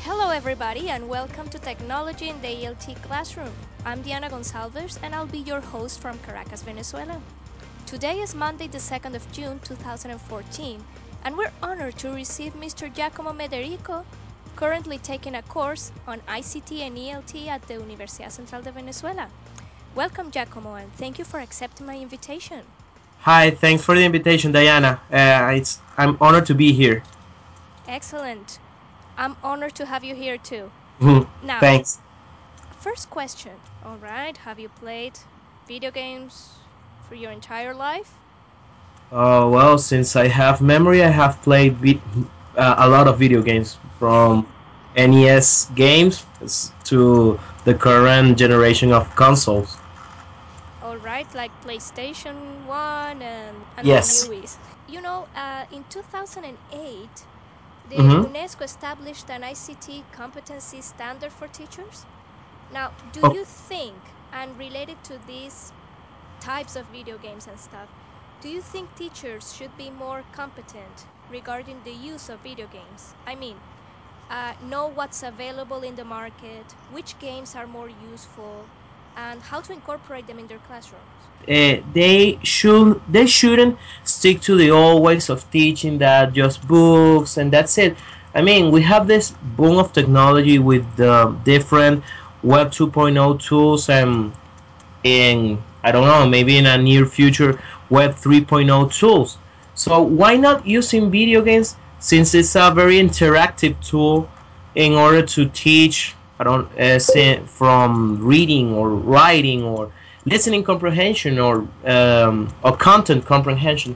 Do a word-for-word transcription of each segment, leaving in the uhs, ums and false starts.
Hello, everybody, and welcome to Technology in the E L T Classroom. I'm Diana Gonsalves, and I'll be your host from Caracas, Venezuela. Today is Monday, the second of June, two thousand fourteen, and we're honored to receive Mister Giacomo Mederico, currently taking a course on I C T and E L T at the Universidad Central de Venezuela. Welcome, Giacomo, and thank you for accepting my invitation. Hi, thanks for the invitation, Diana. Uh, it's I'm honored to be here. Excellent. I'm honored to have you here too. Now, Thanks. first question. All right, have you played video games for your entire life? Uh, well, since I have memory, I have played vi- uh, a lot of video games from N E S games to the current generation of consoles. All right, like PlayStation one and and the Yes. newies. You know, uh, in two thousand eight, the Mm-hmm. UNESCO established an I C T competency standard for teachers. Now, do Oh, you think, and related to these types of video games and stuff, do you think teachers should be more competent regarding the use of video games? I mean, uh, know what's available in the market, which games are more useful, and how to incorporate them in their classrooms. uh, they should they shouldn't stick to the old ways of teaching that just books and that's it. I mean, we have this boom of technology with the different Web 2.0 tools and in I don't know, maybe in a near future Web 3.0 tools. So why not using video games since it's a very interactive tool in order to teach? I don't uh, say from reading or writing or listening comprehension or um, or content comprehension.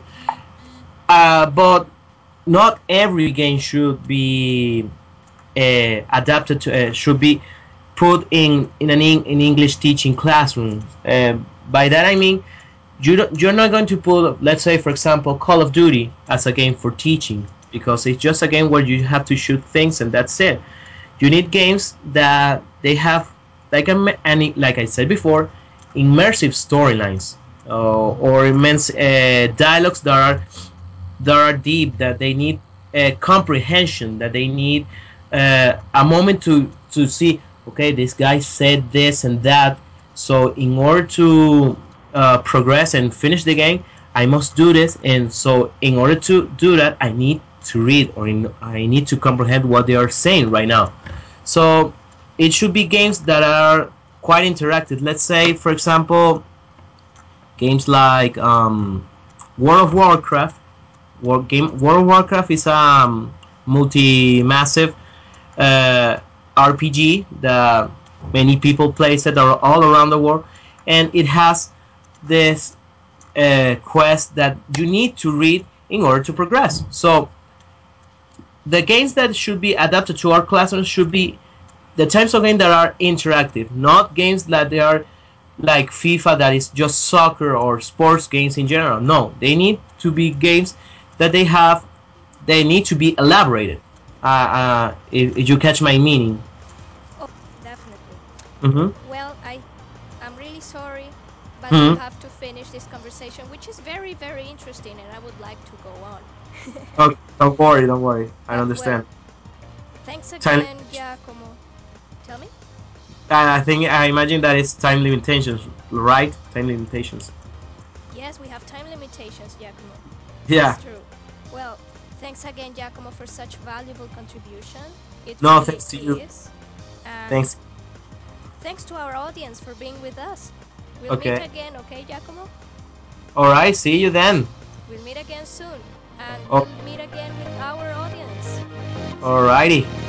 Uh, but not every game should be uh, adapted to uh, should be put in in an in English teaching classroom. Uh, by that I mean you don't, you're not going to put, let's say, for example, Call of Duty as a game for teaching because it's just a game where you have to shoot things and that's it. You need games that they have, like I any like I said before, immersive storylines uh, or immense uh, dialogues that are that are deep, that they need uh, comprehension, that they need uh, a moment to to see. Okay, this guy said this and that. So in order to uh, progress and finish the game, I must do this. And so in order to do that, I need to read or in, I need to comprehend what they are saying right now. So it should be games that are quite interactive. Let's say, for example, games like um, World of Warcraft. War game World of Warcraft is a um, multi-massive uh, R P G that many people play it all around the world, and it has this uh, quest that you need to read in order to progress. So the games that should be adapted to our classrooms should be the types of games that are interactive, not games that they are like FIFA that is just soccer or sports games in general. No, they need to be games that they have they need to be elaborated. Uh, uh, if, if you catch my meaning. Oh, definitely. Mm-hmm. Well, I I'm really sorry, but we Mm-hmm. have to finish this conversation, which is very, very interesting, and I would like to go on. Okay, don't worry, don't worry. I But well, understand. thanks Time. again, Giacomo. Tell me? I think I imagine that it's time limitations, right? Time limitations. Yes, we have time limitations, Giacomo. That's Yeah. true. Well, thanks again, Giacomo, for such valuable contribution. It No, really thanks to you. is. And Thanks. thanks to our audience for being with us. We'll meet Okay. again, okay, Giacomo? All right. See you then. We'll meet again soon. And Oh, we'll meet again with our audience. alrighty.